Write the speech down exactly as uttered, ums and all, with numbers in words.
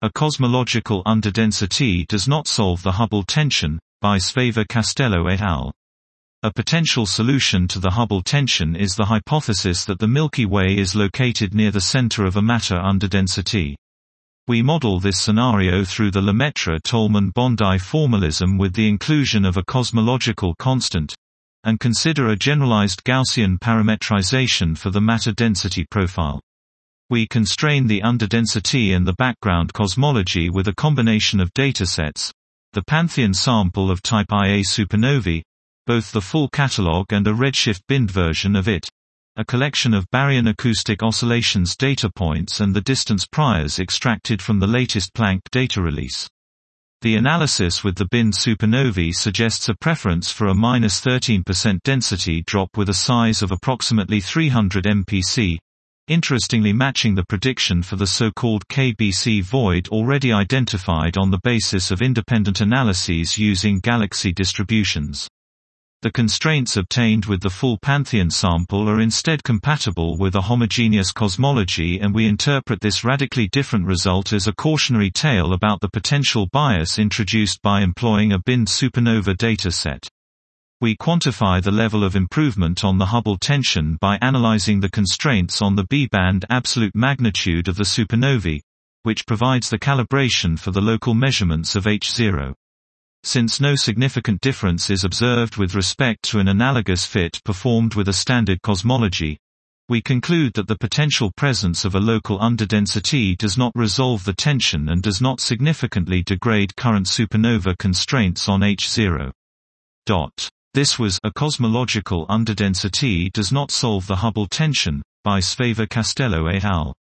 A cosmological underdensity does not solve the Hubble tension, by Sveva-Castello et al. A potential solution to the Hubble tension is the hypothesis that the Milky Way is located near the center of a matter underdensity. We model this scenario through the Lemaitre-Tolman-Bondi formalism with the inclusion of a cosmological constant, and consider a generalized Gaussian parametrization for the matter density profile. We constrain the underdensity and the background cosmology with a combination of datasets, the Pantheon sample of type I A supernovae, both the full catalog and a redshift binned version of it, a collection of baryon acoustic oscillations data points and the distance priors extracted from the latest Planck data release. The analysis with the binned supernovae suggests a preference for a minus thirteen percent density drop with a size of approximately three hundred M P C, interestingly matching the prediction for the so-called K B C void already identified on the basis of independent analyses using galaxy distributions. The constraints obtained with the full Pantheon sample are instead compatible with a homogeneous cosmology, and we interpret this radically different result as a cautionary tale about the potential bias introduced by employing a binned supernova dataset. We quantify the level of improvement on the Hubble tension by analyzing the constraints on the B-band absolute magnitude of the supernovae, which provides the calibration for the local measurements of H zero. Since no significant difference is observed with respect to an analogous fit performed with a standard cosmology, we conclude that the potential presence of a local underdensity does not resolve the tension and does not significantly degrade current supernova constraints on H zero. This was A Cosmological Underdensity Does Not Solve the Hubble Tension, by Sveva-Castello et al.